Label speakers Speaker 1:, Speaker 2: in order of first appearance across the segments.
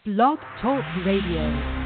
Speaker 1: Blog Talk Radio.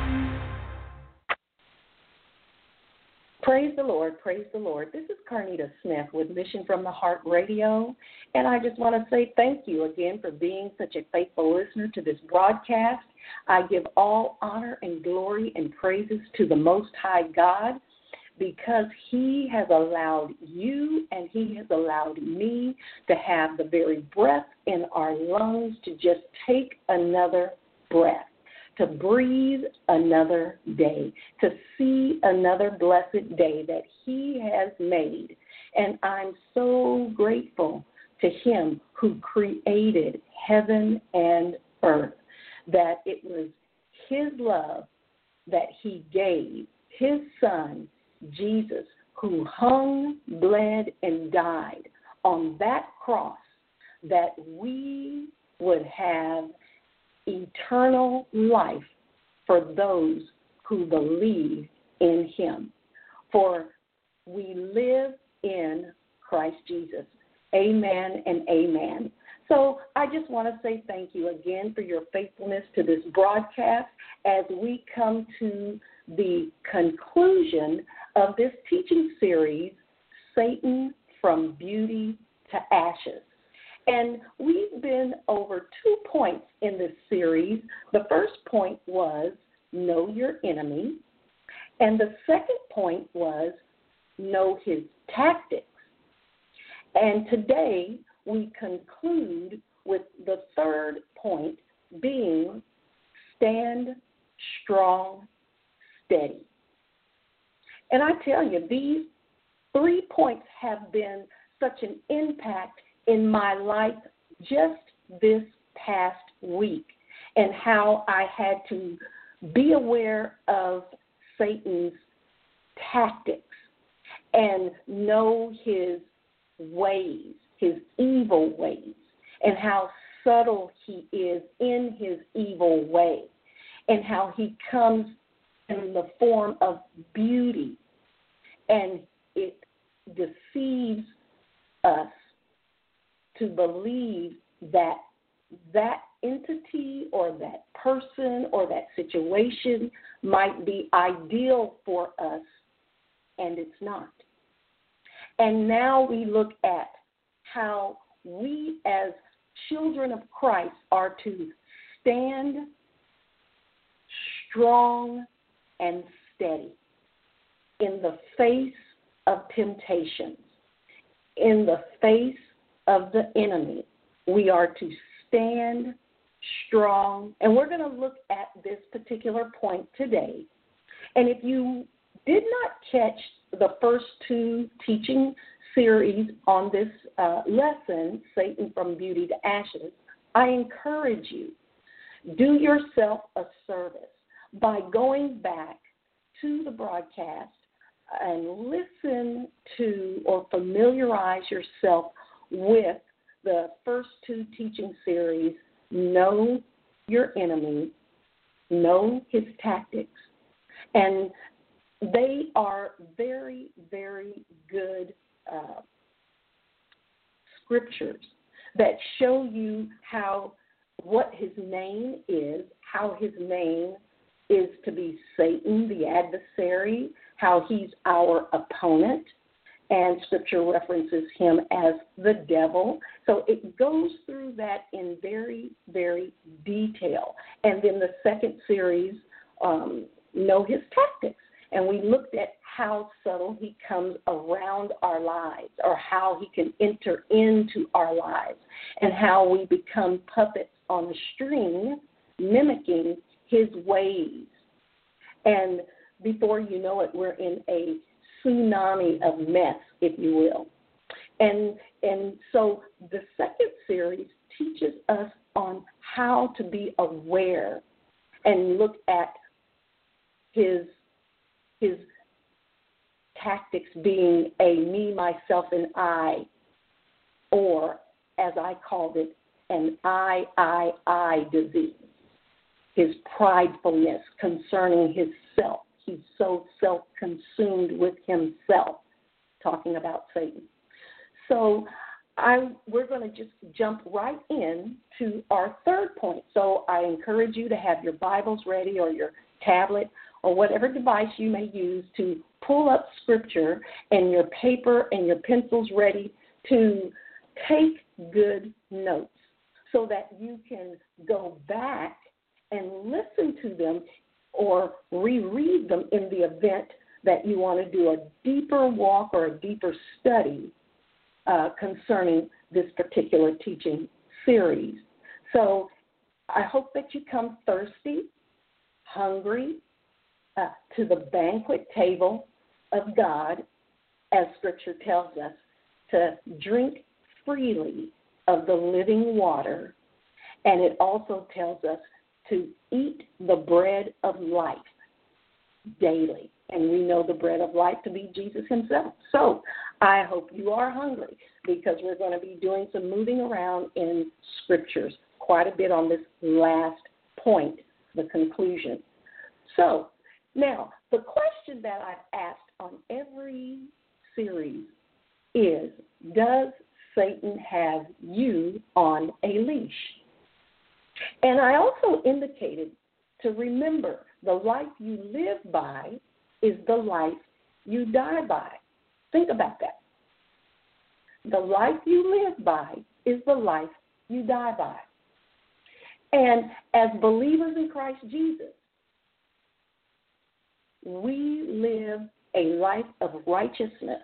Speaker 2: Praise the Lord, praise the Lord. This is Carnita Smith with Mission from the Heart Radio, and I just want to say thank you again for being such a faithful listener to this broadcast. I give all honor and glory and praises to the Most High God because He has allowed you and He has allowed me to have the very breath in our lungs to just take another breath, to breathe another day, to see another blessed day that He has made. And I'm so grateful to Him who created heaven and earth, that it was His love that He gave His Son, Jesus, who hung, bled, and died on that cross that we would have eternal life for those who believe in Him. For we live in Christ Jesus. Amen and amen. So I just want to say thank you again for your faithfulness to this broadcast as we come to the conclusion of this teaching series, Satan from Beauty to Ashes. And we've been over 2 points in this series. The first point was know your enemy. And the second point was know his tactics. And today we conclude with the third point being stand strong, steady. And I tell you, these 3 points have been such an impact in my life just this past week, and how I had to be aware of Satan's tactics and know his ways, his evil ways, and how subtle he is in his evil way, and how he comes in the form of beauty, and it deceives us to believe that that entity or that person or that situation might be ideal for us, and it's not. And now we look at how we as children of Christ are to stand strong and steady in the face of temptations, in the face of the enemy. We are to stand strong, and we're going to look at this particular point today. And if you did not catch the first 2 teaching series on this lesson, Satan from Beauty to Ashes, I encourage you, do yourself a service by going back to the broadcast and listen to or familiarize yourself with the first 2 teaching series, Know Your Enemy, Know His Tactics. And they are very, very good scriptures that show you what his name is, how his name is to be Satan, the adversary, how he's our opponent, and Scripture references him as the devil. So it goes through that in very, very detail. And then the second series, Know His Tactics. And we looked at how subtle he comes around our lives, or how he can enter into our lives, and how we become puppets on a string mimicking his ways. And before you know it, we're in a tsunami of mess, if you will. And so the second series teaches us on how to be aware and look at his tactics being a me, myself, and I, or as I called it, an I disease, his pridefulness concerning his self. He's so self-consumed with himself, talking about Satan. So we're going to just jump right in to our third point. So I encourage you to have your Bibles ready or your tablet or whatever device you may use to pull up Scripture and your paper and your pencils ready to take good notes so that you can go back and listen to them or reread them in the event that you want to do a deeper walk or a deeper study concerning this particular teaching series. So I hope that you come thirsty, hungry, to the banquet table of God, as Scripture tells us, to drink freely of the living water. And it also tells us to eat the bread of life daily. And we know the bread of life to be Jesus himself. So I hope you are hungry, because we're going to be doing some moving around in Scriptures quite a bit on this last point, the conclusion. So now, the question that I've asked on every series is, does Satan have you on a leash? And I also indicated to remember the life you live by is the life you die by. Think about that. The life you live by is the life you die by. And as believers in Christ Jesus, we live a life of righteousness,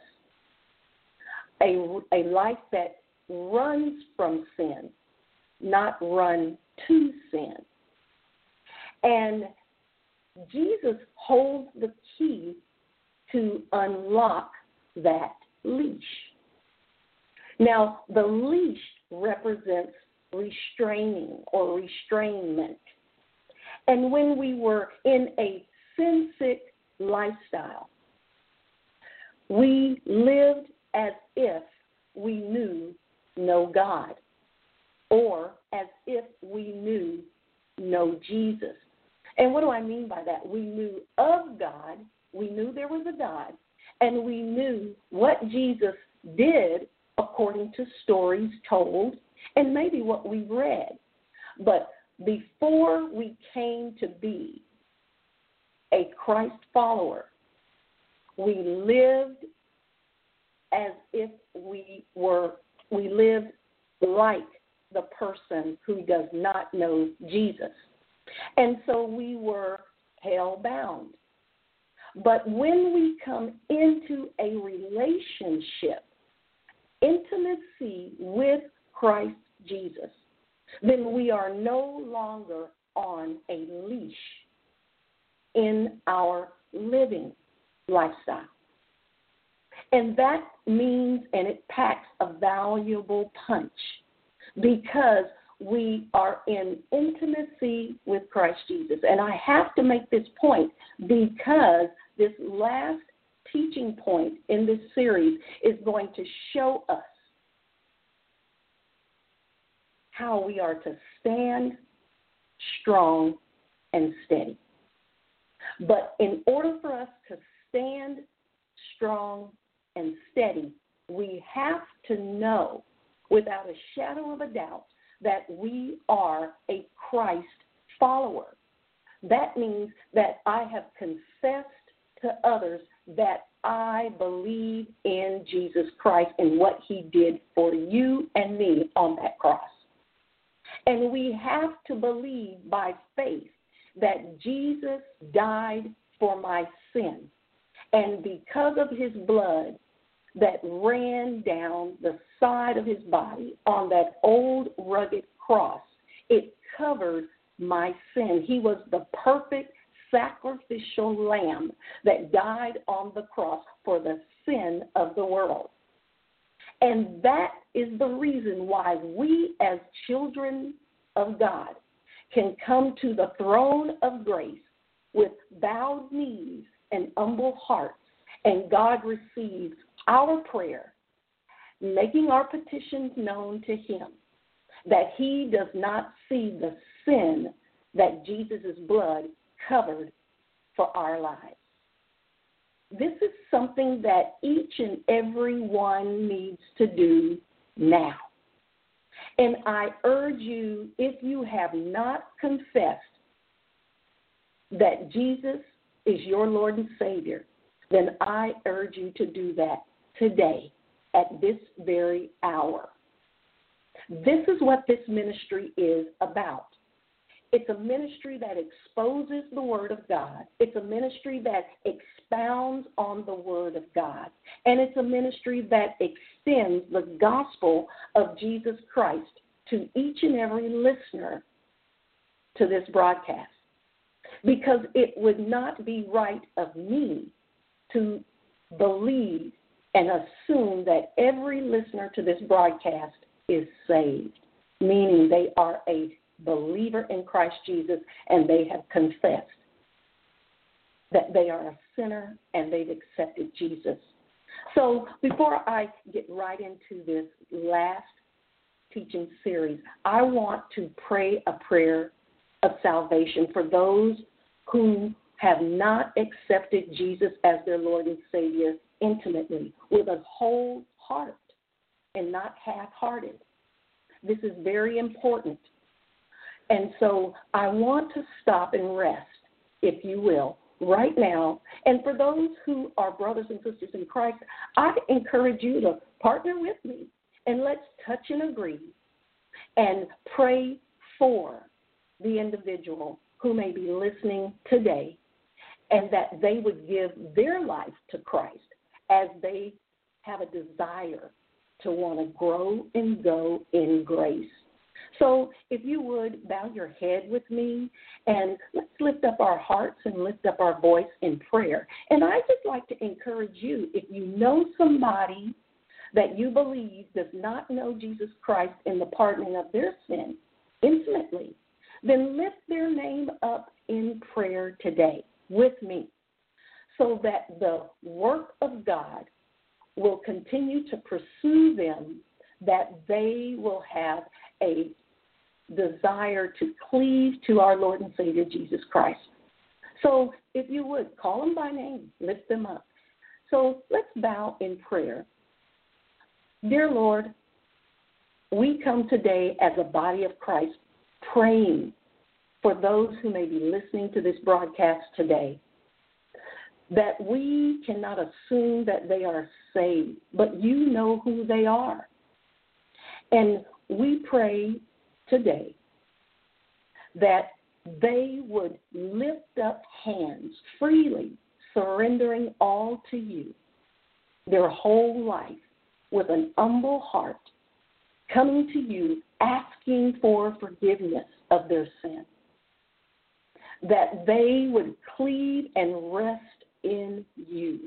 Speaker 2: a life that runs from sin, not run to sin. And Jesus holds the key to unlock that leash. Now, the leash represents restraining or restrainment. And when we were in a sin-sick lifestyle, we lived as if we knew no God, or as if we knew no Jesus. And what do I mean by that? We knew of God, we knew there was a God, and we knew what Jesus did according to stories told and maybe what we read. But before we came to be a Christ follower, we lived as if we lived like the person who does not know Jesus. And so we were hell-bound. But when we come into a relationship, intimacy with Christ Jesus, then we are no longer on a leash in our living lifestyle. And that means, and it packs a valuable punch, because we are in intimacy with Christ Jesus. And I have to make this point because this last teaching point in this series is going to show us how we are to stand strong and steady. But in order for us to stand strong and steady, we have to know without a shadow of a doubt that we are a Christ follower. That means that I have confessed to others that I believe in Jesus Christ and what he did for you and me on that cross. And we have to believe by faith that Jesus died for my sin. And because of his blood that ran down the side of his body on that old rugged cross, it covered my sin. He was the perfect sacrificial lamb that died on the cross for the sin of the world. And that is the reason why we as children of God can come to the throne of grace with bowed knees and humble hearts, and God receives our prayer, making our petitions known to him, that he does not see the sin that Jesus' blood covered for our lives. This is something that each and every one needs to do now. And I urge you, if you have not confessed that Jesus is your Lord and Savior, then I urge you to do that today at this very hour. This is what this ministry is about. It's a ministry that exposes the Word of God. It's a ministry that expounds on the Word of God. And it's a ministry that extends the gospel of Jesus Christ to each and every listener to this broadcast. Because it would not be right of me to believe and assume that every listener to this broadcast is saved, meaning they are a believer in Christ Jesus and they have confessed that they are a sinner and they've accepted Jesus. So before I get right into this last teaching series, I want to pray a prayer of salvation for those who have not accepted Jesus as their Lord and Savior intimately, with a whole heart and not half-hearted. This is very important. And so I want to stop and rest, if you will, right now. And for those who are brothers and sisters in Christ, I encourage you to partner with me and let's touch and agree and pray for the individual who may be listening today, and that they would give their life to Christ as they have a desire to want to grow and go in grace. So if you would bow your head with me, and let's lift up our hearts and lift up our voice in prayer. And I'd just like to encourage you, if you know somebody that you believe does not know Jesus Christ in the pardoning of their sin intimately, then lift their name up in prayer today with me, so that the work of God will continue to pursue them, that they will have a desire to cleave to our Lord and Savior Jesus Christ. So if you would, call them by name, lift them up. So let's bow in prayer. Dear Lord, we come today as a body of Christ praying for those who may be listening to this broadcast today, that we cannot assume that they are saved, but you know who they are. And we pray today that they would lift up hands freely, surrendering all to you, their whole life, with an humble heart, coming to you, asking for forgiveness of their sin, that they would cleave and rest in you,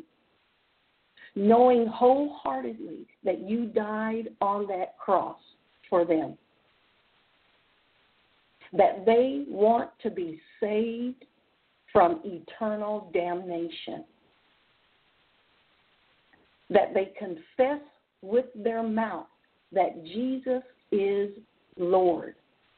Speaker 2: knowing wholeheartedly that you died on that cross for them, that they want to be saved from eternal damnation, that they confess with their mouth that Jesus is Lord,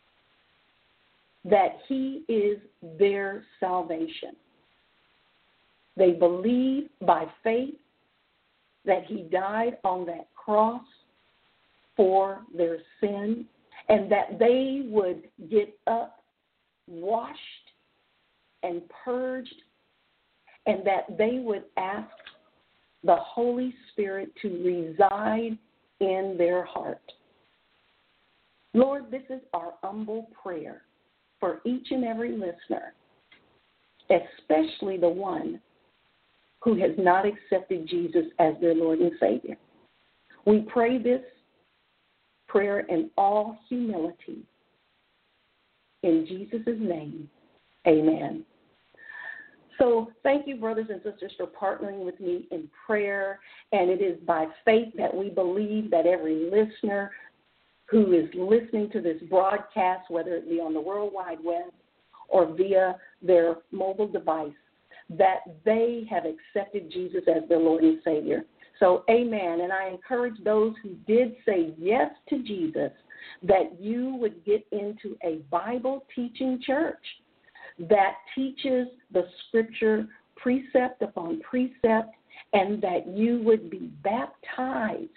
Speaker 2: that he is their salvation. They believe by faith that he died on that cross for their sin, and that they would get up washed and purged, and that they would ask the Holy Spirit to reside in their heart. Lord, this is our humble prayer for each and every listener, especially the one who has not accepted Jesus as their Lord and Savior. We pray this prayer in all humility. In Jesus' name, amen. So thank you, brothers and sisters, for partnering with me in prayer. And it is by faith that we believe that every listener who is listening to this broadcast, whether it be on the World Wide Web or via their mobile device, that they have accepted Jesus as their Lord and Savior. So, amen. And I encourage those who did say yes to Jesus that you would get into a Bible teaching church that teaches the Scripture precept upon precept, and that you would be baptized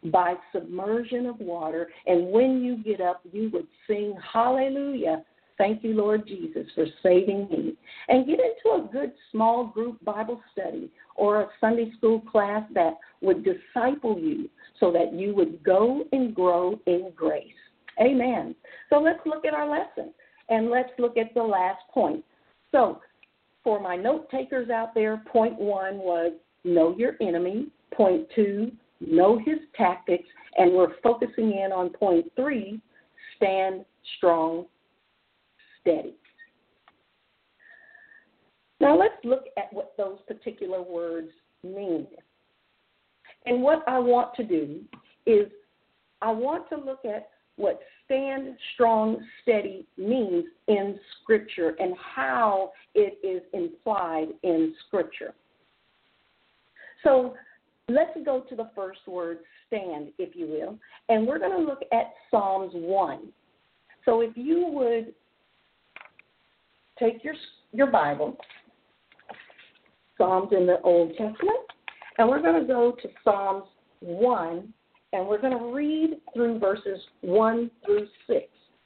Speaker 2: by submersion of water. And when you get up, you would sing, hallelujah. Thank you, Lord Jesus, for saving me. And get into a good small group Bible study or a Sunday school class that would disciple you so that you would go and grow in grace. Amen. So let's look at our lesson, and let's look at the last point. So for my note takers out there, point 1 was know your enemy. Point 2, know his tactics. And we're focusing in on point 3, stand strong, steady. Now let's look at what those particular words mean. And what I want to do is I want to look at what stand strong, steady means in Scripture and how it is implied in Scripture. So let's go to the first word, stand, if you will, and we're going to look at Psalms 1. So if you would take your Bible, Psalms in the Old Testament, and we're going to go to Psalms 1, and we're going to read through verses 1 through 6.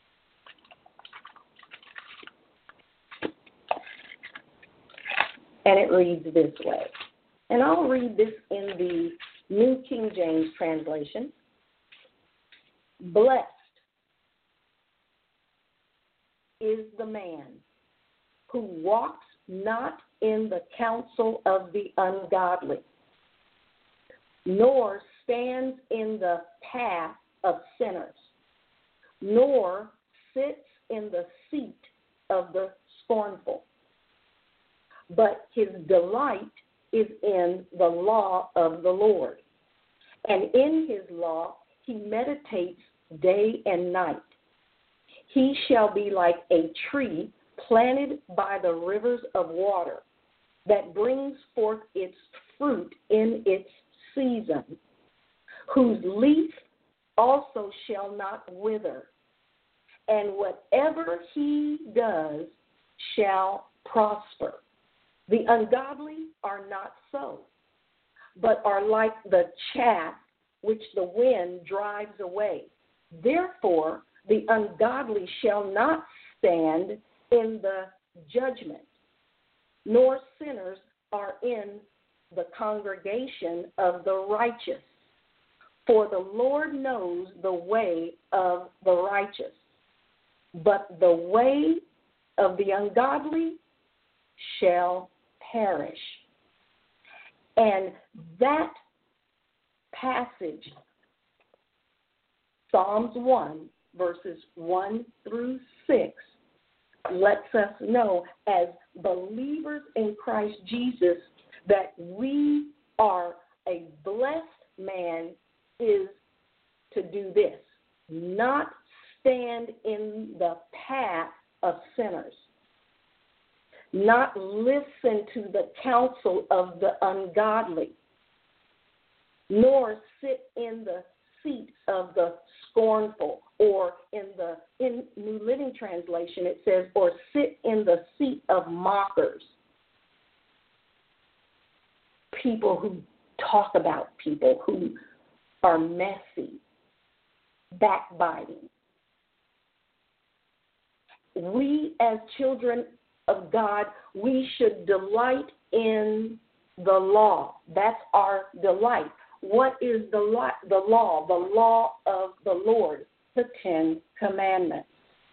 Speaker 2: And it reads this way. And I'll read this in the New King James translation. Blessed is the man who walks not in the counsel of the ungodly, nor stands in the path of sinners, nor sits in the seat of the scornful. But his delight is in the law of the Lord, and in his law he meditates day and night. He shall be like a tree planted by the rivers of water, that brings forth its fruit in its season, whose leaf also shall not wither, and whatever he does shall prosper. The ungodly are not so, but are like the chaff which the wind drives away. Therefore, the ungodly shall not stand in the judgment, nor sinners are in the congregation of the righteous. For the Lord knows the way of the righteous, but the way of the ungodly shall perish. And that passage, Psalms 1, verses 1 through 6, lets us know as believers in Christ Jesus that we are a blessed man is to do this, not stand in the path of sinners, not listen to the counsel of the ungodly, nor sit in the seat of the scornful, or in New Living Translation it says, or sit in the seat of mockers, people who talk about people, who are messy, backbiting. We as children of God, we should delight in the law. That's our delight. What is the law? The law of the Lord, the 10 Commandments.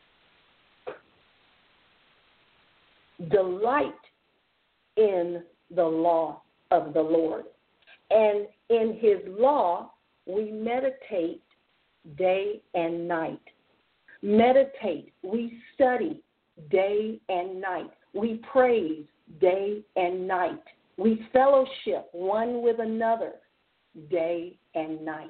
Speaker 2: Delight in the law of the Lord. And in his law, we meditate day and night. Meditate, we study day and night. We praise day and night. We fellowship one with another day and night.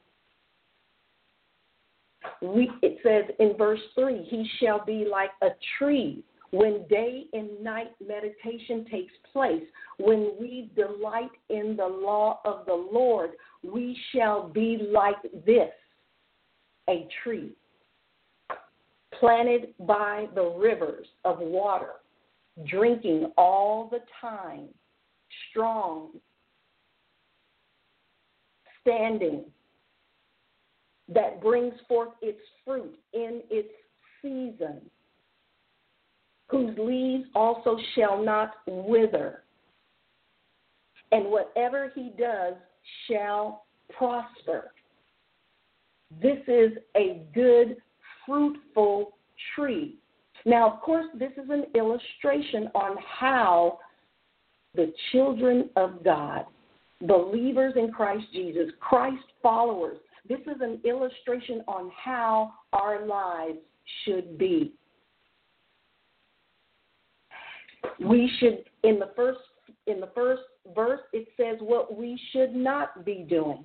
Speaker 2: It says in verse 3, he shall be like a tree. When day and night meditation takes place, when we delight in the law of the Lord, we shall be like this, a tree planted by the rivers of water, drinking all the time, strong, standing, that brings forth its fruit in its season, whose leaves also shall not wither, and whatever he does shall prosper. This is a good, fruitful tree. Now, of course, this is an illustration on how the children of God, believers in Christ Jesus, Christ followers, this is an illustration on how our lives should be. We should, in the first verse, it says what we should not be doing.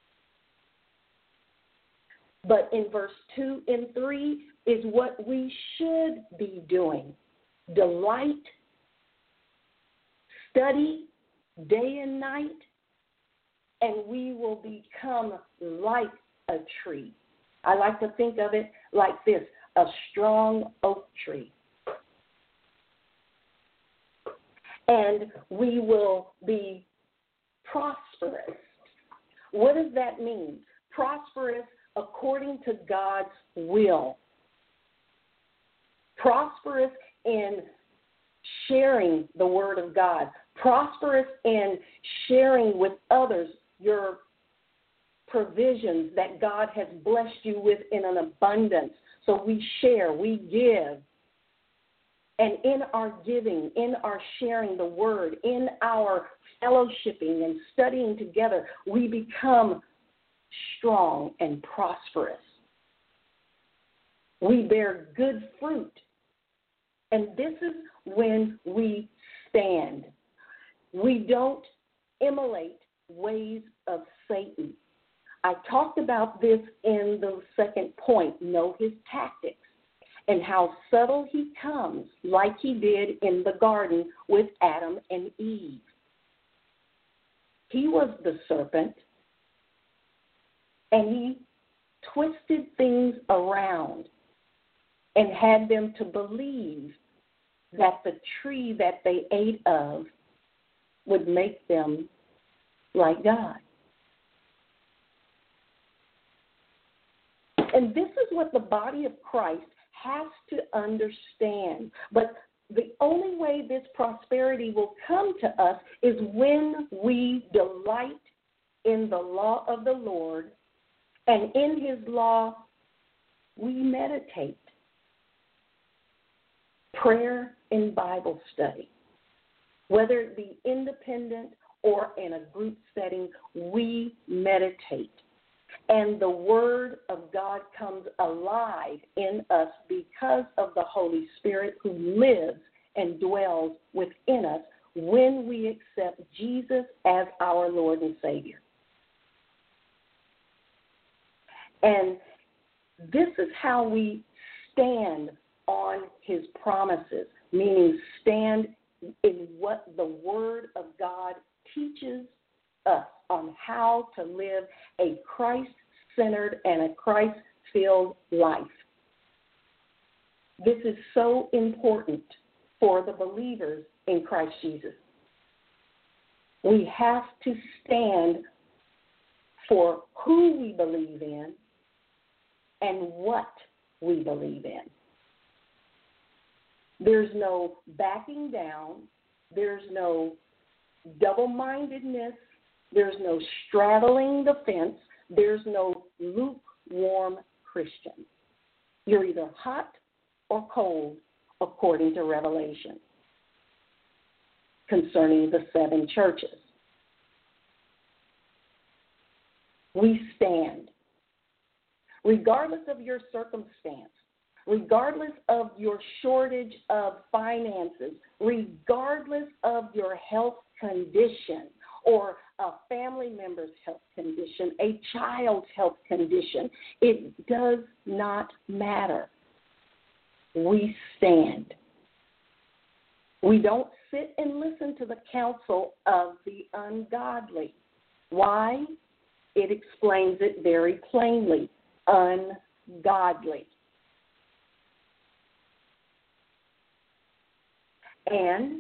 Speaker 2: But in verse 2 and 3 is what we should be doing. Delight, study day and night, and we will become like a tree. I like to think of it like this, a strong oak tree. And we will be prosperous. What does that mean? Prosperous according to God's will. Prosperous in sharing the Word of God. Prosperous in sharing with others your provisions that God has blessed you with in an abundance. So we share, we give. And in our giving, in our sharing the Word, in our fellowshipping and studying together, we become strong and prosperous. We bear good fruit. And this is when we stand. We don't emulate ways of Satan. I talked about this in the second point, know his tactics, and how subtle he comes, like he did in the garden with Adam and Eve. He was the serpent, and he twisted things around and had them to believe that the tree that they ate of would make them like God. And this is what the body of Christ has to understand. But the only way this prosperity will come to us is when we delight in the law of the Lord, and in his law we meditate. Prayer and Bible study, whether it be independent or in a group setting, we meditate. And the Word of God comes alive in us because of the Holy Spirit who lives and dwells within us when we accept Jesus as our Lord and Savior. And this is how we stand on his promises, meaning stand in what the Word of God teaches us on how to live a Christ-centered and a Christ-filled life. This is so important for the believers in Christ Jesus. We have to stand for who we believe in and what we believe in. There's no backing down. There's no double-mindedness. There's no straddling the fence. There's no lukewarm Christian. You're either hot or cold, according to Revelation, concerning the 7 churches. We stand. Regardless of your circumstance, regardless of your shortage of finances, regardless of your health condition or a family member's health condition, a child's health condition, it does not matter. We stand. We don't sit and listen to the counsel of the ungodly. Why? It explains it very plainly. Ungodly. And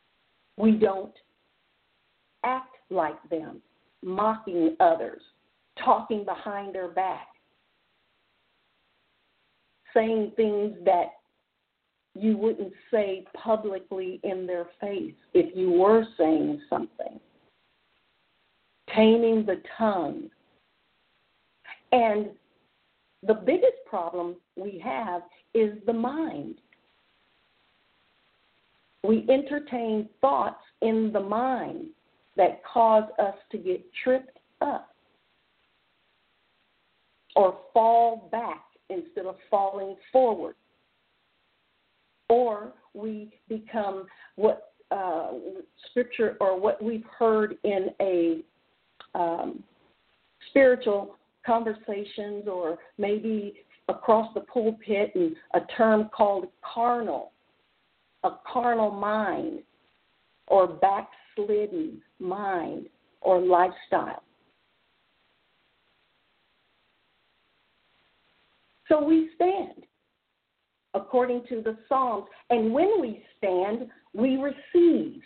Speaker 2: we don't act like them, mocking others, talking behind their back, saying things that you wouldn't say publicly in their face if you were saying something, taming the tongue. And the biggest problem we have is the mind. We entertain thoughts in the mind that cause us to get tripped up or fall back instead of falling forward. Or we become what Scripture or what we've heard in a spiritual conversations or maybe across the pulpit and a term called carnal, a carnal mind or backslidden mind or lifestyle. So we stand according to the Psalms, and when we stand, we receive.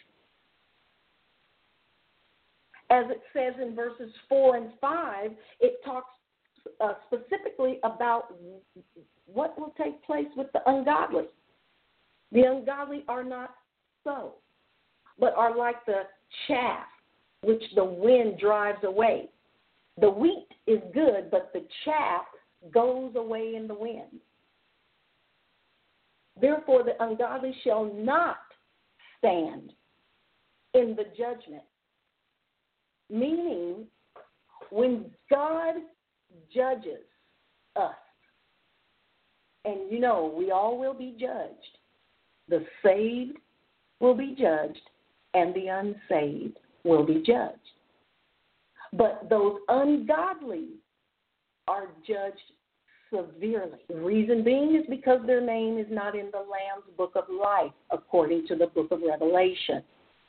Speaker 2: As it says in verses 4 and 5, it talks specifically about what will take place with the ungodly. The ungodly are not so, but are like the chaff which the wind drives away. The wheat is good, but the chaff goes away in the wind. Therefore, the ungodly shall not stand in the judgment. Meaning, when God judges us, and you know, we all will be judged. The saved will be judged, and the unsaved will be judged. But those ungodly are judged severely. The reason being is because their name is not in the Lamb's book of life, according to the book of Revelation.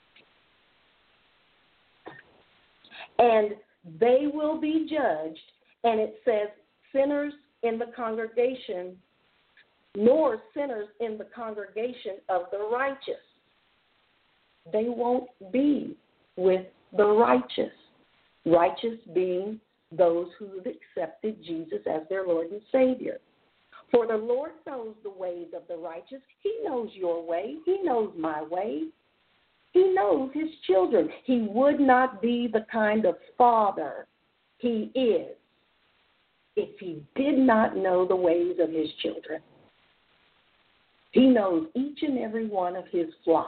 Speaker 2: And they will be judged, and it says, sinners in the congregation, nor sinners in the congregation of the righteous. They won't be with the righteous. Righteous being those who have accepted Jesus as their Lord and Savior. For the Lord knows the ways of the righteous. He knows your way. He knows my way. He knows his children. He would not be the kind of father he is if he did not know the ways of his children. He knows each and every one of his flock.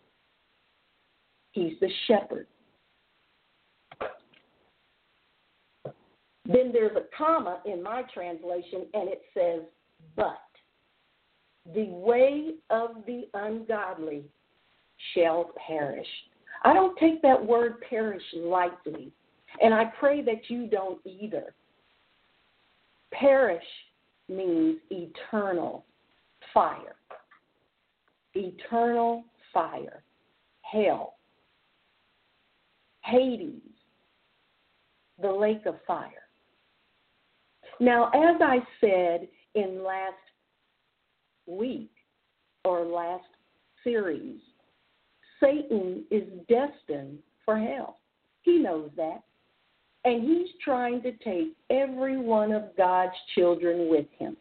Speaker 2: He's the shepherd. Then there's a comma in my translation, and it says, but the way of the ungodly shall perish. I don't take that word perish lightly, and I pray that you don't either. Perish means eternal fire. Eternal fire. Hell. Hades. The lake of fire. Now, as I said in last week or last series, Satan is destined for hell. He knows that. And he's trying to take every one of God's children with him.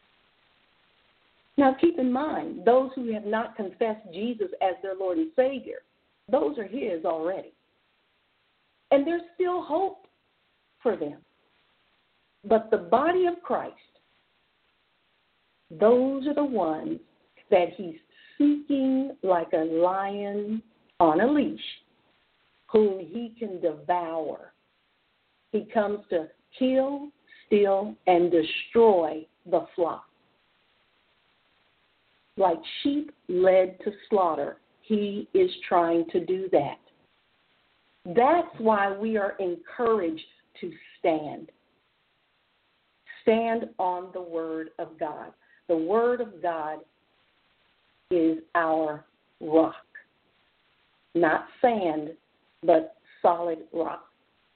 Speaker 2: Now, keep in mind, those who have not confessed Jesus as their Lord and Savior, those are his already. And there's still hope for them. But the body of Christ, those are the ones that he's seeking like a lion on a leash, whom he can devour. He comes to kill, steal, and destroy the flock. Like sheep led to slaughter, he is trying to do that. That's why we are encouraged to stand. Stand on the Word of God. The Word of God is our rock. Not sand, but solid rock.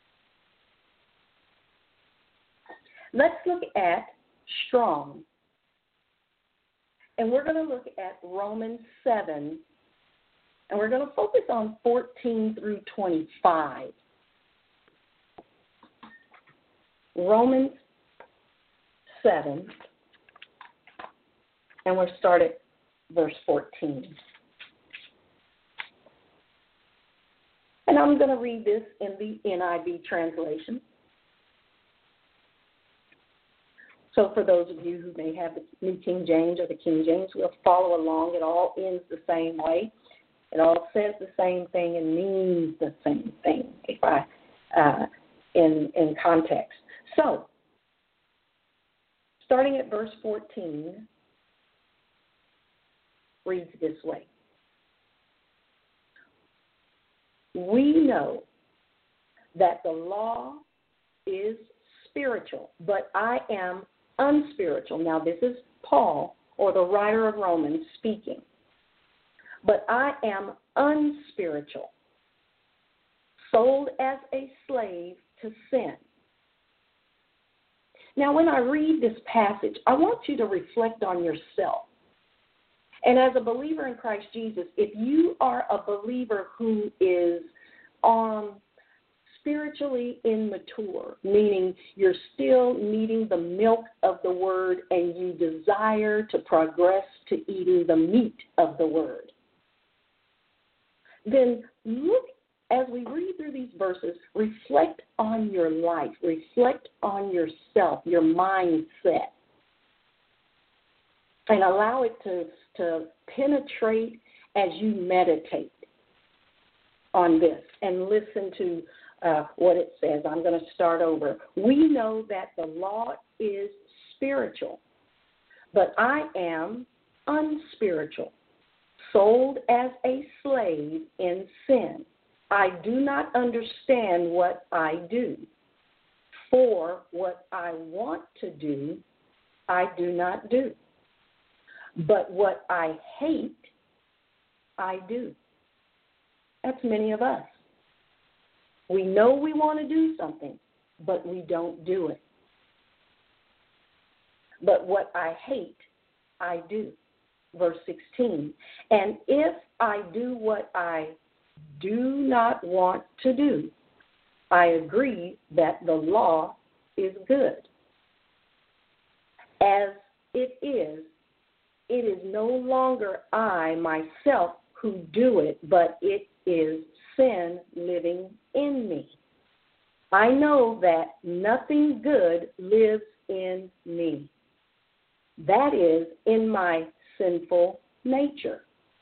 Speaker 2: Let's look at strong. And we're going to look at Romans 7, and we're going to focus on 14 through 25. Romans 7, and we'll start at verse 14. And I'm going to read this in the NIV translation. So for those of you who may have the New King James or the King James, we'll follow along. It all ends the same way. It all says the same thing and means the same thing in context. So, starting at verse 14, reads this way. We know that the law is spiritual, but I am unspiritual. Now, this is Paul, or the writer of Romans, speaking. But I am unspiritual, sold as a slave to sin. Now, when I read this passage, I want you to reflect on yourself. And as a believer in Christ Jesus, if you are a believer who is spiritually immature, meaning you're still needing the milk of the Word and you desire to progress to eating the meat of the Word, then look, as we read through these verses, reflect on your life, reflect on yourself, your mindset, and allow it to penetrate as you meditate on this and listen to what it says. I'm going to start over. We know that the law is spiritual, but I am unspiritual, sold as a slave in sin. I do not understand what I do. For what I want to do, I do not do. But what I hate, I do. That's many of us. We know we want to do something, but we don't do it. But what I hate, I do. Verse 16. And if I do what I do not want to do, I agree that the law is good. As it is no longer I myself who do it, but it is sin living in me. I know that nothing good lives in me. That is, in my sinful nature.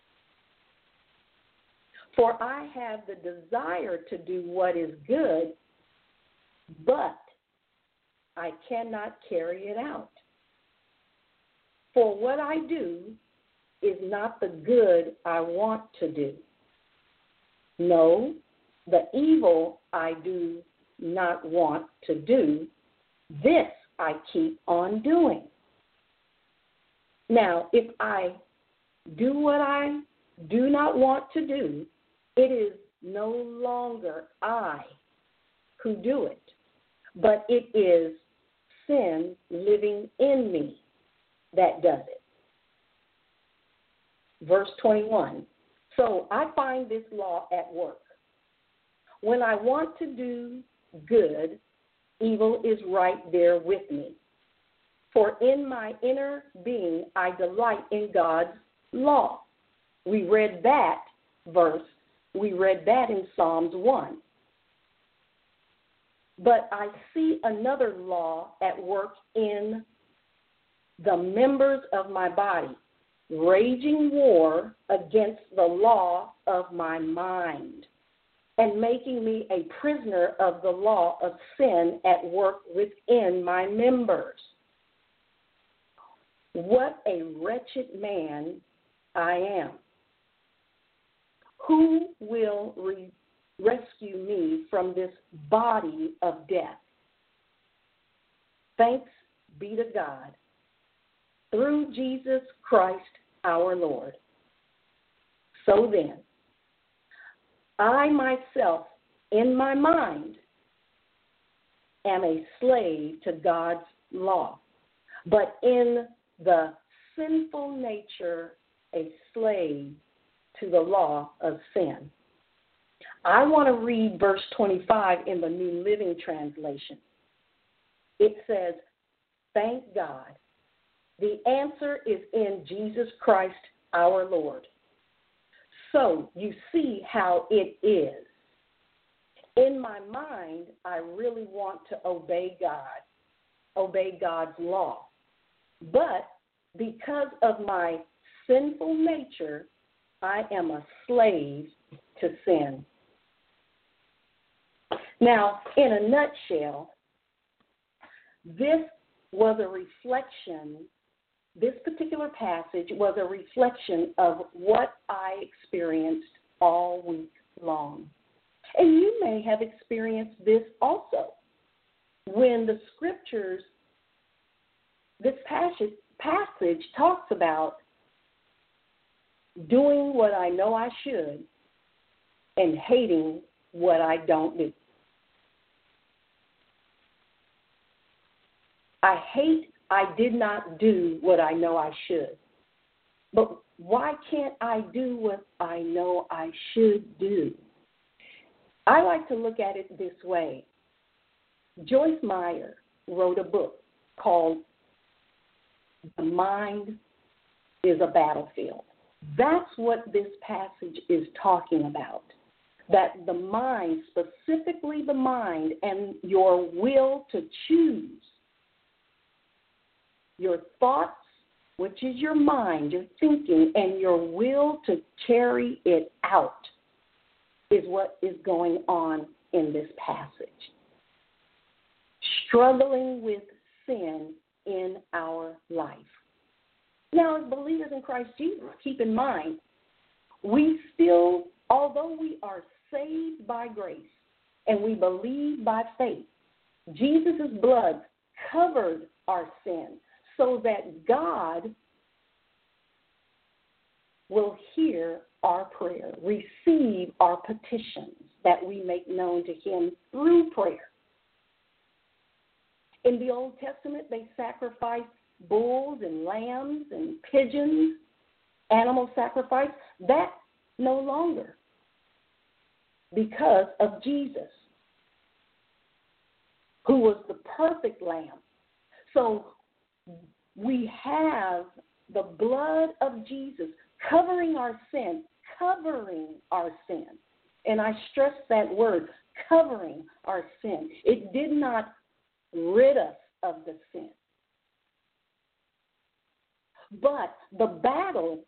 Speaker 2: For I have the desire to do what is good, but I cannot carry it out. For what I do is not the good I want to do. No, the evil I do not want to do, this I keep on doing. Now, if I do what I do not want to do, it is no longer I who do it, but it is sin living in me that does it. Verse 21. So I find this law at work. When I want to do good, evil is right there with me. For in my inner being, I delight in God's law. We read that verse. We read that in Psalms 1. But I see another law at work in the members of my body, raging war against the law of my mind and making me a prisoner of the law of sin at work within my members. What a wretched man I am. Who will rescue me from this body of death? Thanks be to God through Jesus Christ our Lord. So then, I myself, in my mind, am a slave to God's law, but in the sinful nature, a slave to the law of sin. I want to read verse 25 in the New Living Translation. It says, thank God. The answer is in Jesus Christ our Lord. So you see how it is. In my mind, I really want to obey God, obey God's law. But because of my sinful nature, I am a slave to sin. Now, in a nutshell, this was a reflection, this particular passage was a reflection of what I experienced all week long. And you may have experienced this also. When the scriptures, this passage talks about doing what I know I should and hating what I don't do. I did not do what I know I should. But why can't I do what I know I should do? I like to look at it this way. Joyce Meyer wrote a book called The Mind is a Battlefield. That's what this passage is talking about. That the mind, specifically the mind, and your will to choose, your thoughts, which is your mind, your thinking, and your will to carry it out is what is going on in this passage. Struggling with sin in our life. Now, as believers in Christ Jesus, keep in mind, we still, although we are saved by grace and we believe by faith, Jesus' blood covered our sin so that God will hear our prayer, receive our petitions that we make known to him through prayer. In the Old Testament, they sacrificed bulls and lambs and pigeons, animal sacrifice. That no longer, because of Jesus, who was the perfect lamb. So we have the blood of Jesus covering our sin. And I stress that word, covering our sin. It did not rid us of the sin. But the battle,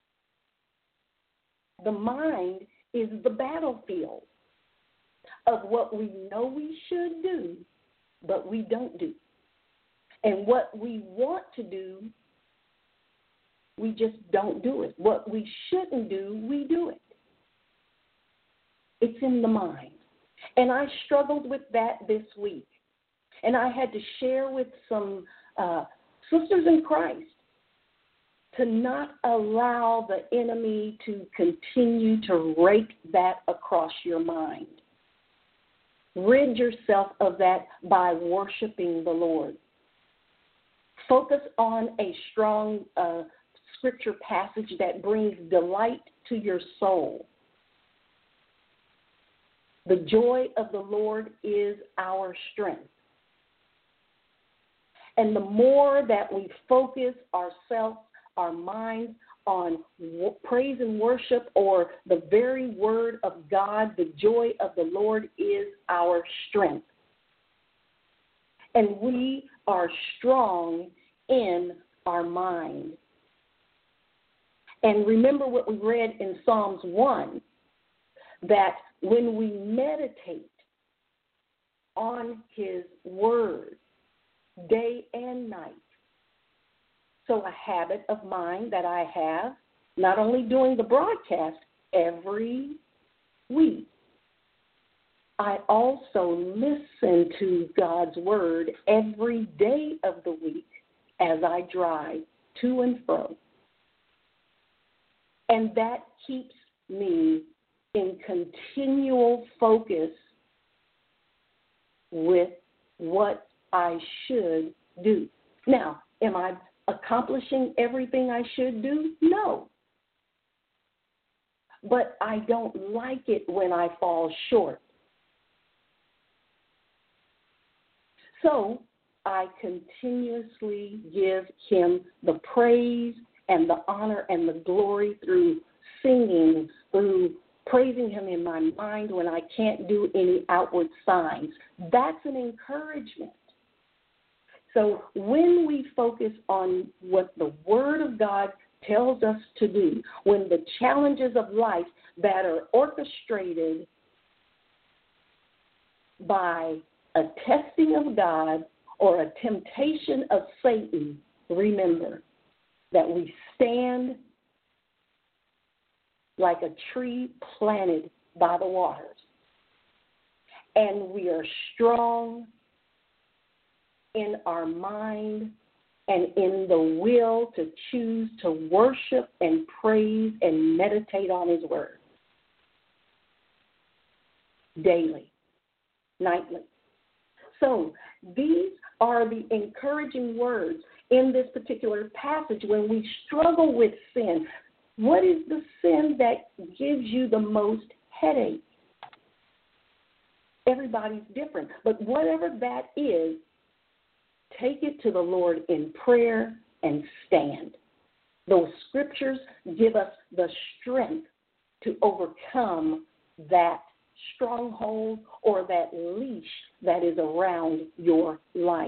Speaker 2: the mind is the battlefield of what we know we should do, but we don't do. And what we want to do, we just don't do it. What we shouldn't do, we do it. It's in the mind. And I struggled with that this week. And I had to share with some sisters in Christ to not allow the enemy to continue to rake that across your mind. Rid yourself of that by worshiping the Lord. Focus on a strong scripture passage that brings delight to your soul. The joy of the Lord is our strength. And the more that we focus ourselves, our minds on praise and worship or the very word of God, the joy of the Lord is our strength. And we are strong in our mind. And remember what we read in Psalms 1, that when we meditate on his word day and night, so a habit of mine that I have, not only doing the broadcast every week, I also listen to God's word every day of the week as I drive to and fro. And that keeps me in continual focus with what I should do. Now, am I accomplishing everything I should do? No. But I don't like it when I fall short. So I continuously give him the praise and the honor and the glory through singing, through praising him in my mind when I can't do any outward signs. That's an encouragement. So when we focus on what the Word of God tells us to do, when the challenges of life that are orchestrated by a testing of God or a temptation of Satan, remember that we stand like a tree planted by the waters, and we are strong in our mind and in the will to choose to worship and praise and meditate on his word daily, nightly. So these are the encouraging words in this particular passage when we struggle with sin. What is the sin that gives you the most headache? Everybody's different. But whatever that is, take it to the Lord in prayer and stand. Those scriptures give us the strength to overcome that stronghold or that leash that is around your life.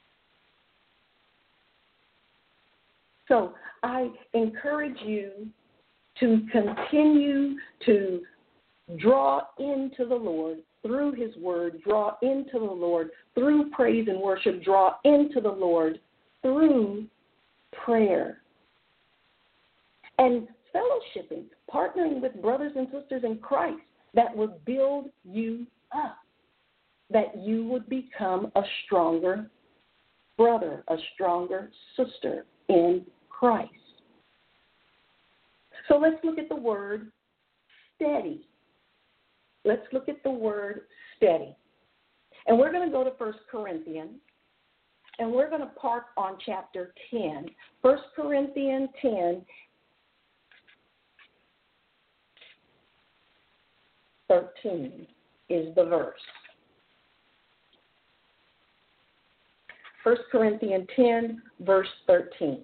Speaker 2: So I encourage you to continue to draw into the Lord through his word, draw into the Lord through praise and worship, draw into the Lord through prayer. And fellowshipping, partnering with brothers and sisters in Christ that will build you up, that you would become a stronger brother, a stronger sister in Christ. So let's look at the word steady. Let's look at the word steady. And we're going to go to 1 Corinthians, and we're going to park on chapter 10. 1 Corinthians 10, 13 is the verse. 1 Corinthians 10, verse 13.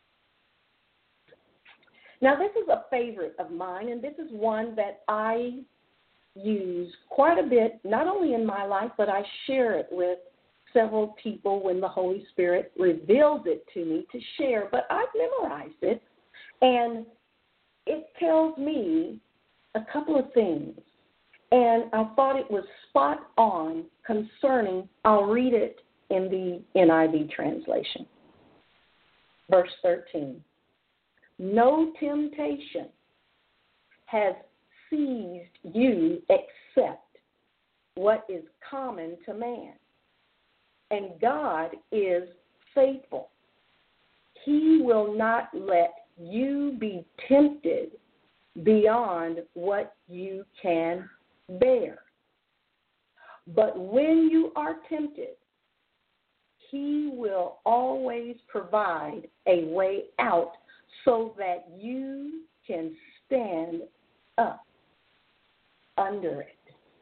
Speaker 2: Now, this is a favorite of mine, and this is one that I use quite a bit, not only in my life, but I share it with several people when the Holy Spirit reveals it to me to share. But I've memorized it, and it tells me a couple of things. And I thought it was spot on concerning, I'll read it in the NIV translation. Verse 13. No temptation has seized you except what is common to man. And God is faithful. He will not let you be tempted beyond what you can bear. But when you are tempted, he will always provide a way out so that you can stand up under it.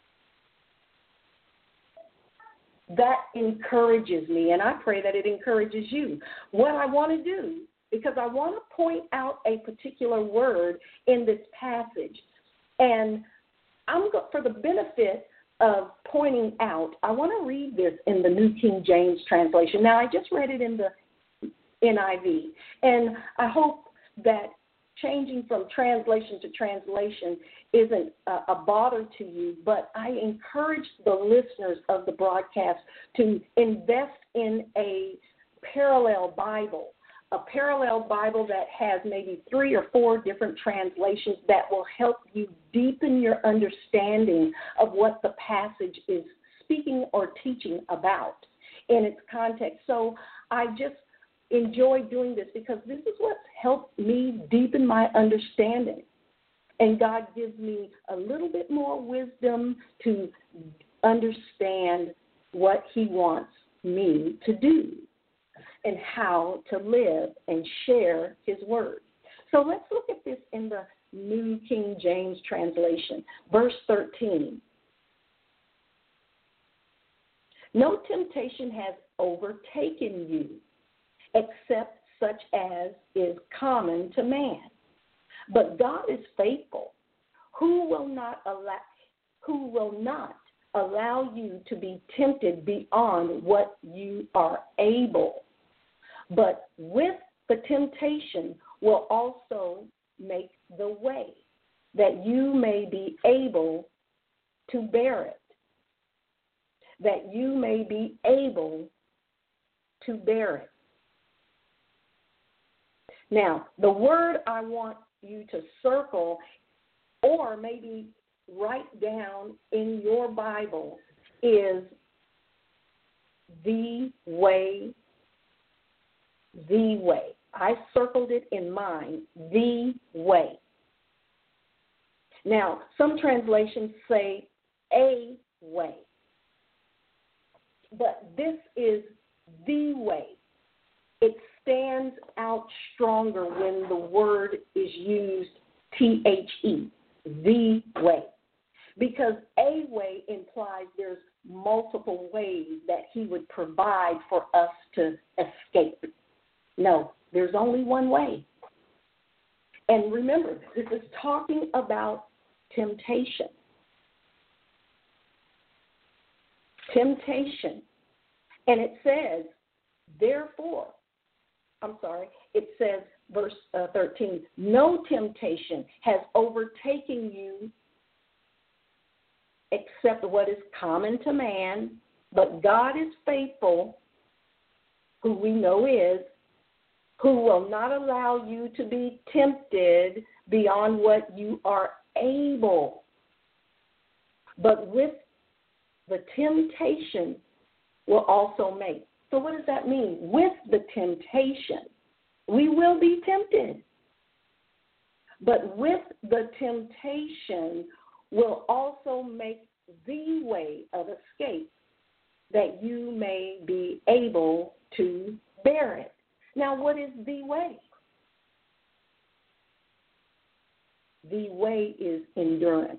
Speaker 2: That encourages me, and I pray that it encourages you. What I want to do, because I want to point out a particular word in this passage, and for the benefit of pointing out, I want to read this in the New King James translation. Now, I just read it in the NIV, and I hope that changing from translation to translation isn't a bother to you, but I encourage the listeners of the broadcast to invest in a parallel Bible that has maybe 3 or 4 different translations that will help you deepen your understanding of what the passage is speaking or teaching about in its context. So I just enjoy doing this because this is what's helped me deepen my understanding. And God gives me a little bit more wisdom to understand what he wants me to do and how to live and share his word. So let's look at this in the New King James translation. Verse 13. No temptation has overtaken you, except such as is common to man. But God is faithful, who will not allow you to be tempted beyond what you are able. But with the temptation will also make the way, that you may be able to bear it. That you may be able to bear it. Now, the word I want you to circle or maybe write down in your Bible is the way. The way. I circled it in mine, the way. Now, some translations say a way. But this is the way. It stands out stronger when the word is used THE, the way. Because a way implies there's multiple ways that he would provide for us to escape. No, there's only one way. And remember, this is talking about temptation. Temptation. And it says, therefore, it says, verse 13, no temptation has overtaken you except what is common to man, but God is faithful, who we know is, who will not allow you to be tempted beyond what you are able. But with the temptation will also make. So what does that mean? With the temptation, we will be tempted. But with the temptation will also make the way of escape, that you may be able to bear it. Now, what is the way? The way is endurance.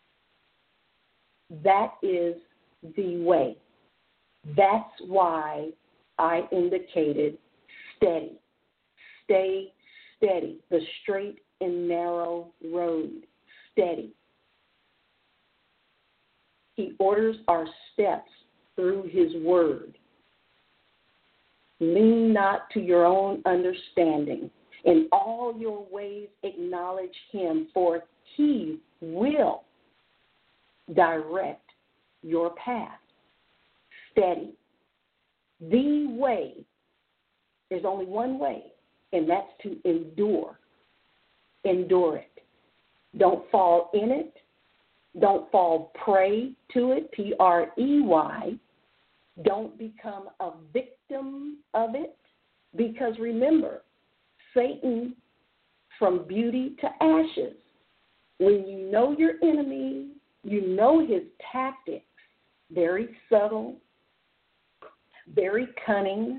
Speaker 2: That is the way. That's why I indicated steady. Stay steady. The straight and narrow road. Steady. He orders our steps through his word. Lean not to your own understanding. In all your ways acknowledge him, for he will direct your path. Steady. The way, there's only one way, and that's to endure. Endure it. Don't fall in it. Don't fall prey to it, P-R-E-Y. Don't become a victim of it, because remember, Satan, from beauty to ashes. When you know your enemy, you know his tactics, very subtle, very cunning,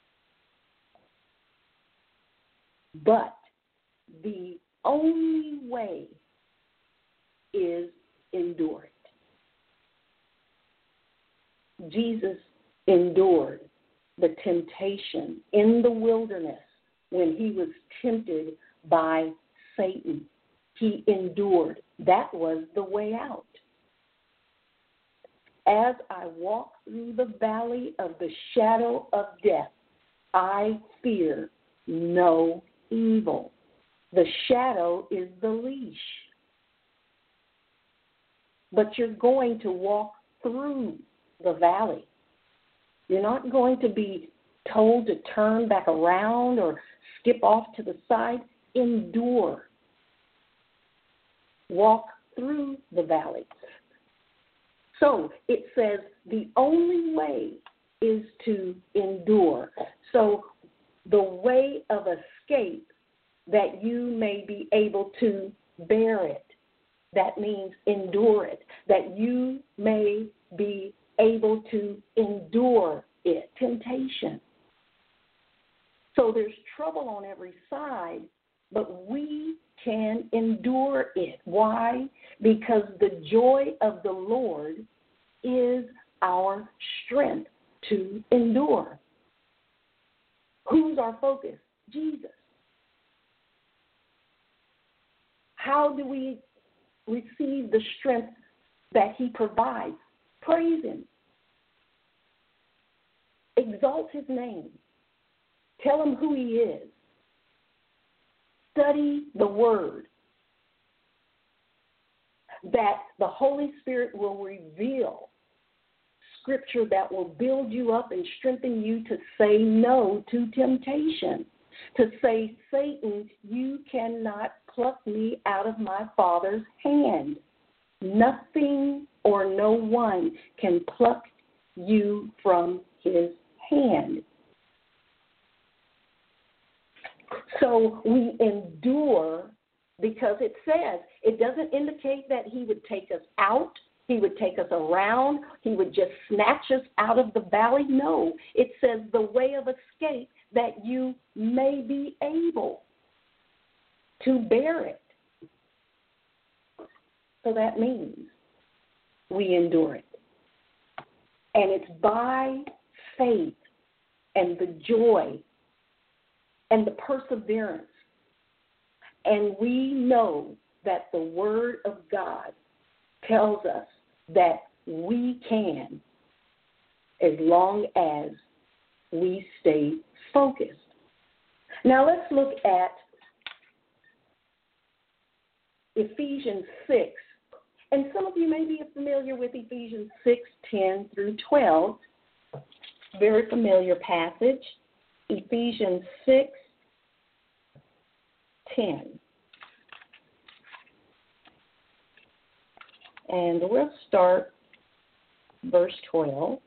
Speaker 2: but the only way is endure it. Jesus endured the temptation in the wilderness when he was tempted by Satan. He endured. That was the way out. As I walk through the valley of the shadow of death, I fear no evil. The shadow is the leash. But you're going to walk through the valley. You're not going to be told to turn back around or skip off to the side. Endure. Walk through the valley. So it says the only way is to endure. So the way of escape, that you may be able to bear it. That means endure it. That you may be able to endure it. Temptation. So there's trouble on every side, but we can endure it. Why? Because the joy of the Lord is our strength to endure. Who's our focus? Jesus. How do we receive the strength that he provides? Praise him. Exalt his name. Tell him who he is. Study the word, that the Holy Spirit will reveal scripture that will build you up and strengthen you to say no to temptation, to say, Satan, you cannot pluck me out of my Father's hand. Nothing or no one can pluck you from his hand. So we endure because it says, it doesn't indicate that he would take us out, he would take us around, he would just snatch us out of the valley. No, it says the way of escape that you may be able to bear it. So that means we endure it. And it's by faith and the joy and the perseverance. And we know that the Word of God tells us that we can, as long as we stay focused. Now let's look at Ephesians 6. And some of you may be familiar with Ephesians 6:10 through 12. Very familiar passage. Ephesians 6:10. And we'll start verse 10.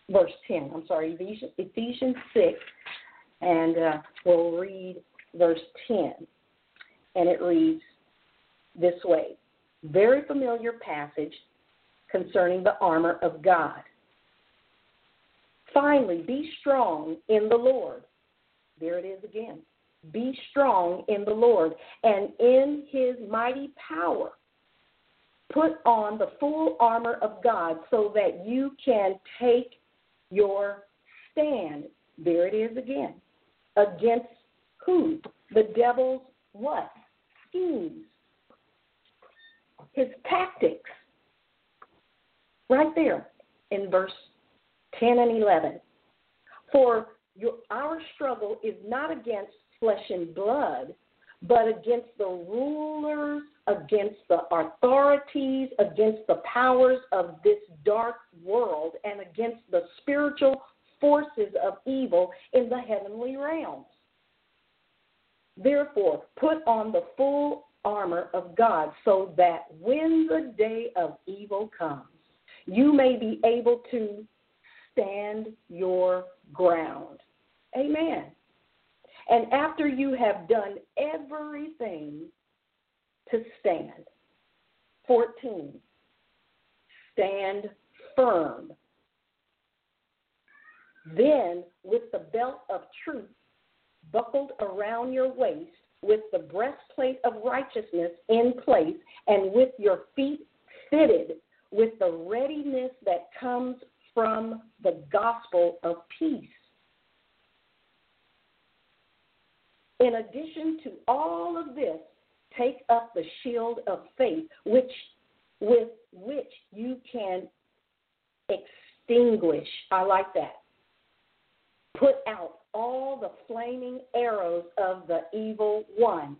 Speaker 2: Ephesians 6, and we'll read verse 10. And it reads this way. Very familiar passage concerning the armor of God. Finally, be strong in the Lord. There it is again. Be strong in the Lord and in his mighty power. Put on the full armor of God so that you can take your stand. There it is again. Against who? The devil's what? Schemes. His tactics. Right there in verse 10 and 11. For our struggle is not against flesh and blood, but against the rulers, against the authorities, against the powers of this dark world, and against the spiritual forces of evil in the heavenly realms. Therefore, put on the full armor of God so that when the day of evil comes, you may be able to stand your ground. Amen. And after you have done everything to stand. 14. Stand firm. Then, with the belt of truth buckled around your waist, with the breastplate of righteousness in place, and with your feet fitted with the readiness that comes from the gospel of peace. In addition to all of this, take up the shield of faith, with which you can extinguish. I like that. Put out all the flaming arrows of the evil one.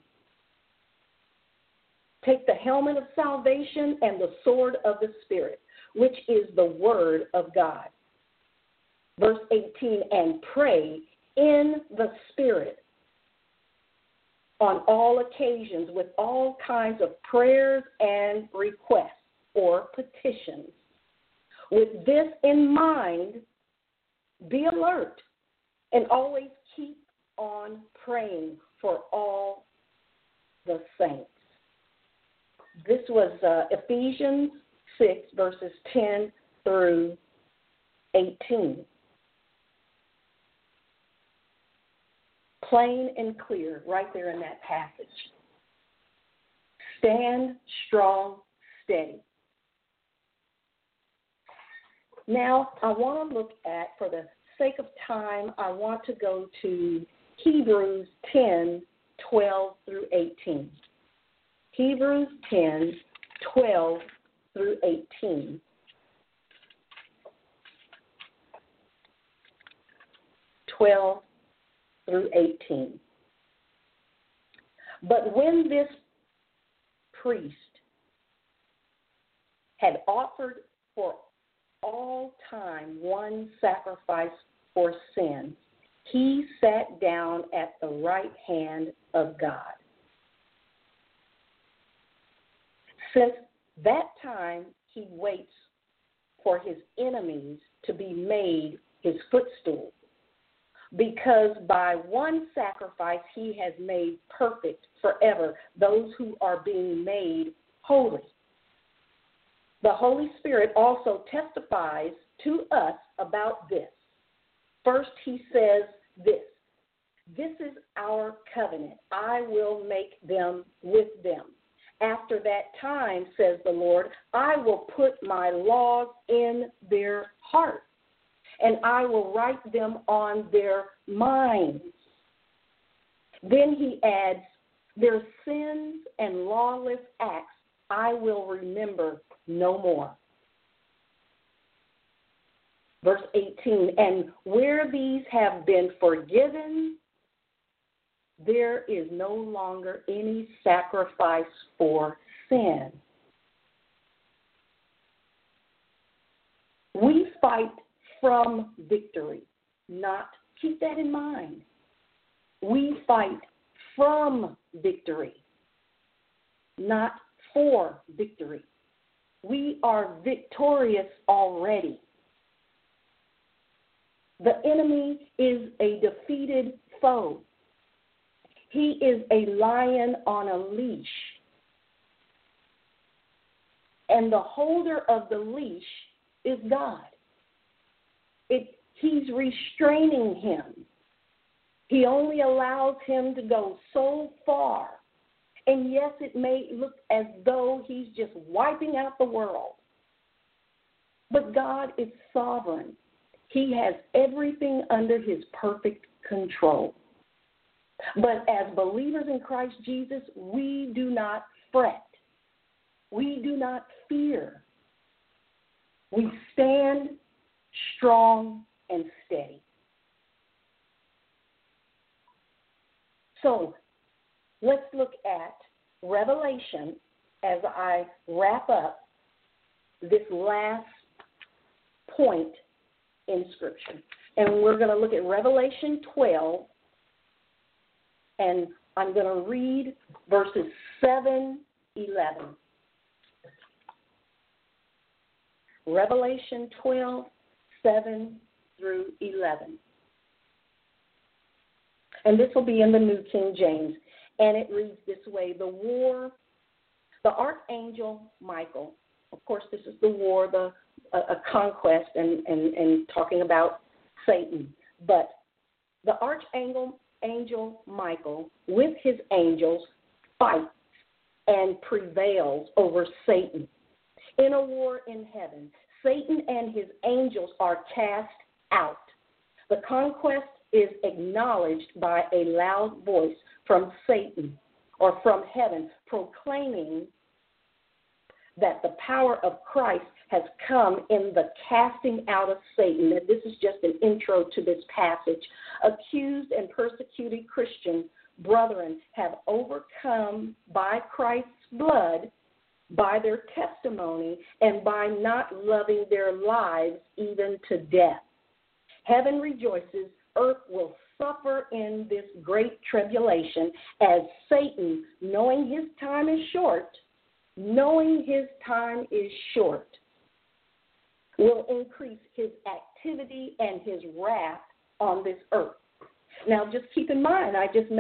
Speaker 2: Take the helmet of salvation and the sword of the Spirit, which is the word of God. Verse 18, and pray in the Spirit on all occasions with all kinds of prayers and requests or petitions. With this in mind, be alert and always keep on praying for all the saints. This was Ephesians 6, verses 10 through 18. Plain and clear, right there in that passage. Stand strong, steady. Now, I want to look at, for the sake of time, I want to go to Hebrews 10:12 through 18. Hebrews 10:12 through 18. Through 18. But when this priest had offered for all time one sacrifice for sin, he sat down at the right hand of God. Since that time, he waits for his enemies to be made his footstool, because by one sacrifice he has made perfect forever those who are being made holy. The Holy Spirit also testifies to us about this. First, he says this: "This is our covenant. I will make them with them. After that time, says the Lord, I will put my laws in their hearts, and I will write them on their minds." Then he adds, "Their sins and lawless acts I will remember no more." Verse 18, "And where these have been forgiven, there is no longer any sacrifice for sin." We fight from victory, not, keep that in mind. We fight from victory, not for victory. We are victorious already. The enemy is a defeated foe. He is a lion on a leash. And the holder of the leash is God. He's restraining him. He only allows him to go so far. And yes, it may look as though he's just wiping out the world. But God is sovereign. He has everything under his perfect control. But as believers in Christ Jesus, we do not fret. We do not fear. We stand strong and steady. So let's look at Revelation as I wrap up this last point in Scripture. And we're going to look at Revelation 12, and I'm going to read verses 7-11. Revelation 12, 7 through 11. And this will be in the New King James. And it reads this way: the archangel Michael, of course this is the war, a conquest and talking about Satan. But the archangel Michael with his angels fights and prevails over Satan. In a war in heaven, Satan and his angels are cast out. The conquest is acknowledged by a loud voice from Satan or from heaven, proclaiming that the power of Christ has come in the casting out of Satan. And this is just an intro to this passage. Accused and persecuted Christian brethren have overcome by Christ's blood, by their testimony, and by not loving their lives even to death. Heaven rejoices, earth will suffer in this great tribulation as Satan, knowing his time is short, will increase his activity and his wrath on this earth. Now, just keep in mind, I just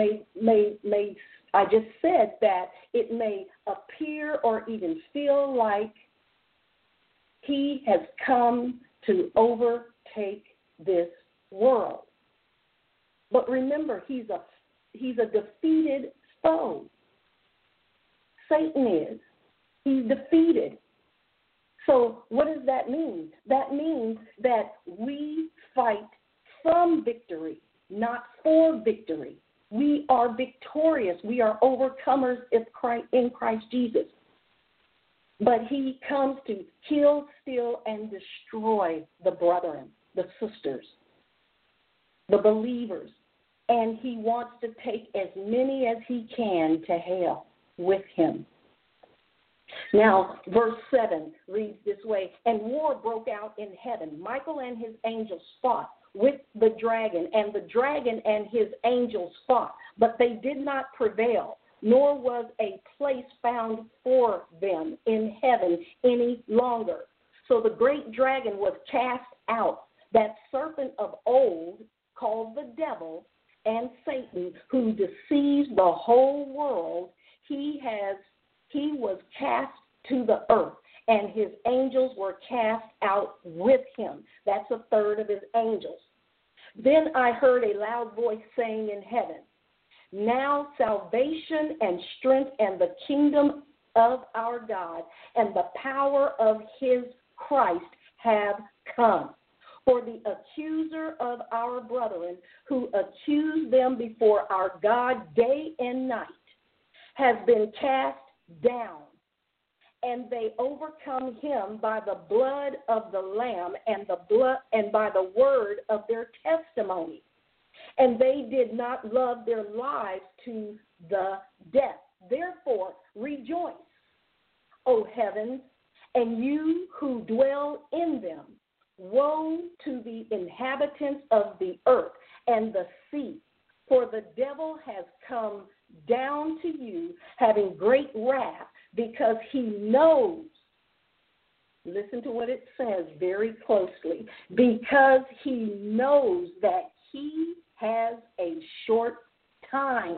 Speaker 2: said that it may appear or even feel like he has come to overtake this world. But remember, he's a defeated foe. Satan is. He's defeated. So what does that mean? That means that we fight from victory, not for victory. We are victorious. We are overcomers in Christ Jesus. But he comes to kill, steal, and destroy the brethren, the sisters, the believers. And he wants to take as many as he can to hell with him. Now, verse 7 reads this way, and war broke out in heaven. Michael and his angels fought with the dragon, and the dragon and his angels fought, but they did not prevail, nor was a place found for them in heaven any longer. So the great dragon was cast out, that serpent of old called the devil and Satan, who deceives the whole world. He was cast to the earth, and his angels were cast out with him. That's a third of his angels. Then I heard a loud voice saying in heaven, now salvation and strength and the kingdom of our God and the power of his Christ have come. For the accuser of our brethren, who accused them before our God day and night, has been cast down, and they overcome him by the blood of the Lamb and by the word of their testimony. And they did not love their lives to the death. Therefore, rejoice, O heavens, and you who dwell in them. Woe to the inhabitants of the earth and the sea, for the devil has come down to you, having great wrath, because he knows, listen to what it says very closely, because he knows that he has a short time.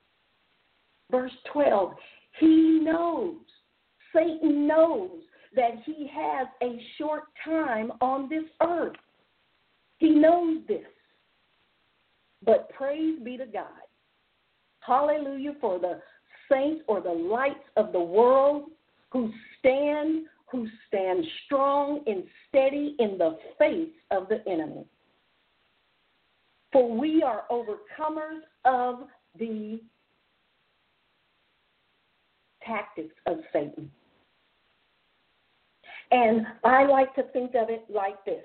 Speaker 2: Verse 12, he knows, Satan knows that he has a short time on this earth. He knows this. But praise be to God. Hallelujah for the saints or the lights of the world who stand strong and steady in the face of the enemy. For we are overcomers of the tactics of Satan. And I like to think of it like this.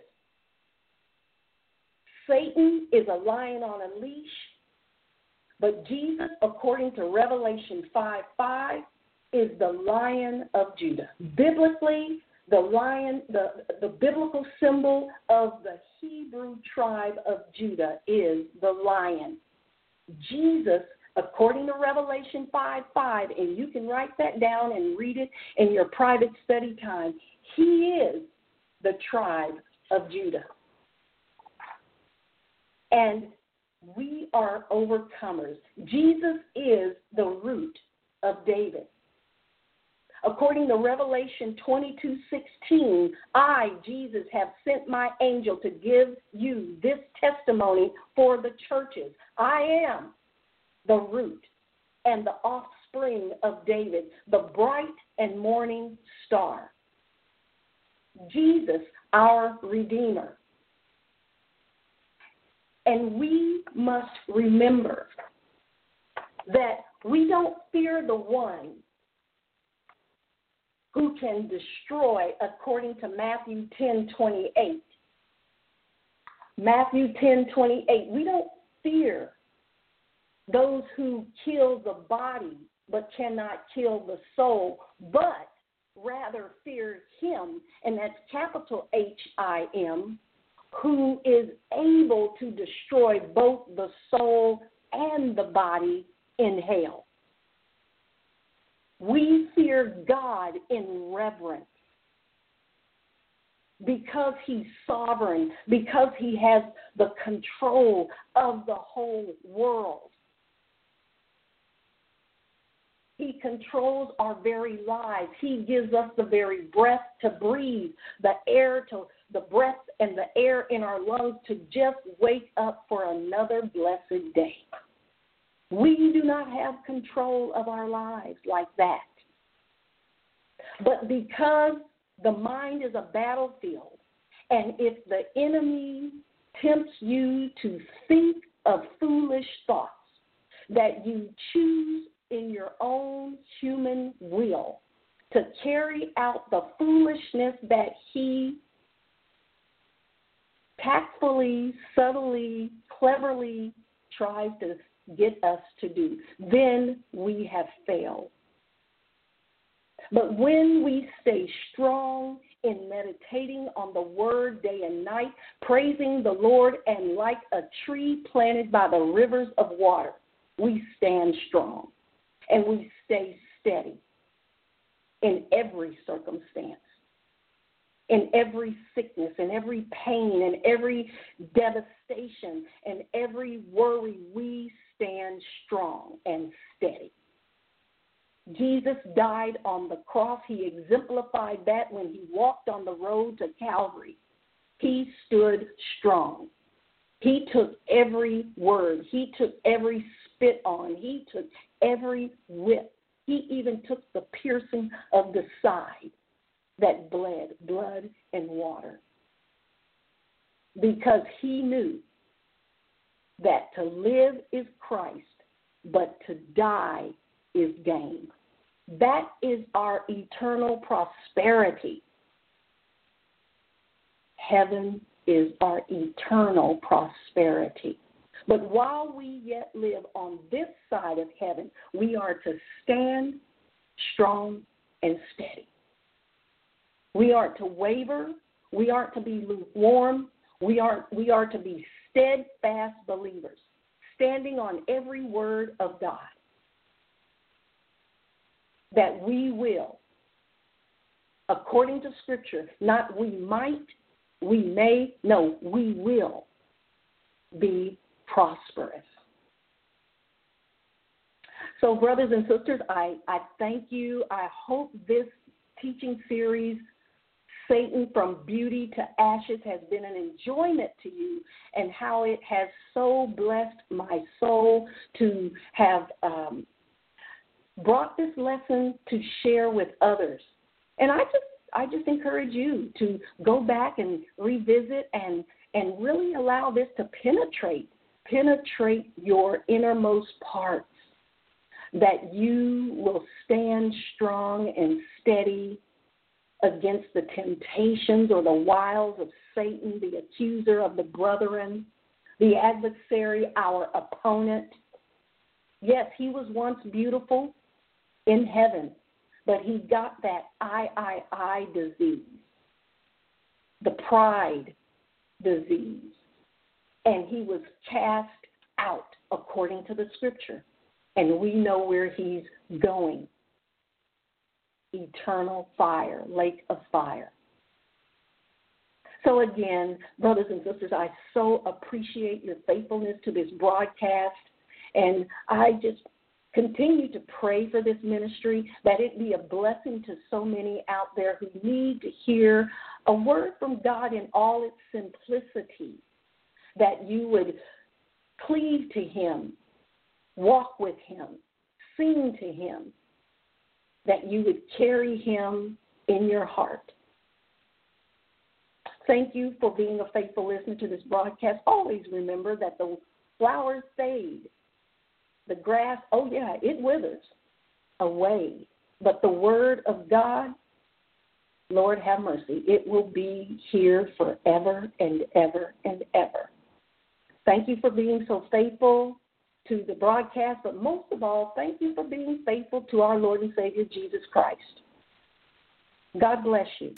Speaker 2: Satan is a lion on a leash, but Jesus, according to Revelation 5:5, is the Lion of Judah. Biblically, the lion, the biblical symbol of the Hebrew tribe of Judah is the lion. Jesus, according to Revelation 5:5, and you can write that down and read it in your private study time, he is the tribe of Judah. And we are overcomers. Jesus is the root of David. According to Revelation 22:16, I, Jesus, have sent my angel to give you this testimony for the churches. I am the root and the offspring of David, the bright and morning star. Jesus, our Redeemer. And we must remember that we don't fear the one who can destroy, according to Matthew 10:28. Matthew 10:28. We don't fear those who kill the body but cannot kill the soul, but rather fear him, and that's capital H-I-M, who is able to destroy both the soul and the body in hell. We fear God in reverence because he's sovereign, because he has the control of the whole world. He controls our very lives. He gives us the very breath to breathe, the breath and the air in our lungs to just wake up for another blessed day. We do not have control of our lives like that. But because The mind is a battlefield. And if the enemy tempts you to think of foolish thoughts that you choose in your own human will to carry out the foolishness that he tactfully, subtly, cleverly tries to get us to do, then we have failed. But when we stay strong in meditating on the word day and night, praising the Lord, and like a tree planted by the rivers of water, we stand strong and we stay steady in every circumstance, in every sickness, in every pain, in every devastation, and every worry. We stand strong and steady. Jesus died on the cross. He exemplified that when he walked on the road to Calvary. He stood strong. He took every word. He took every spit on. He took every whip. He even took the piercing of the side that bled blood and water, because he knew that to live is Christ, but to die is gain. That is our eternal prosperity. Heaven is our eternal prosperity. But while we yet live on this side of heaven, we are to stand strong and steady. We aren't to waver. We aren't to be lukewarm. We are to be steadfast believers, standing on every word of God. That we will, according to Scripture, not we might, we may, no, we will be prosperous. So, brothers and sisters, I thank you. I hope this teaching series, Satan from Beauty to Ashes, has been an enjoyment to you, and how it has so blessed my soul to have brought this lesson to share with others. And I just encourage you to go back and revisit and really allow this to penetrate your innermost parts, that you will stand strong and steady against the temptations or the wiles of Satan, the accuser of the brethren, the adversary, our opponent. Yes, he was once beautiful in heaven, but he got that I disease, the pride disease, and he was cast out according to the Scripture. And we know where he's going. Eternal fire, lake of fire. So again, brothers and sisters, I so appreciate your faithfulness to this broadcast, and I just continue to pray for this ministry, that it be a blessing to so many out there who need to hear a word from God in all its simplicity, that you would cleave to him, walk with him, sing to him, that you would carry him in your heart. Thank you for being a faithful listener to this broadcast. Always remember that the flowers fade. The grass, oh yeah, it withers away. But the word of God, Lord have mercy, it will be here forever and ever and ever. Thank you for being so faithful to the broadcast, but most of all, thank you for being faithful to our Lord and Savior, Jesus Christ. God bless you.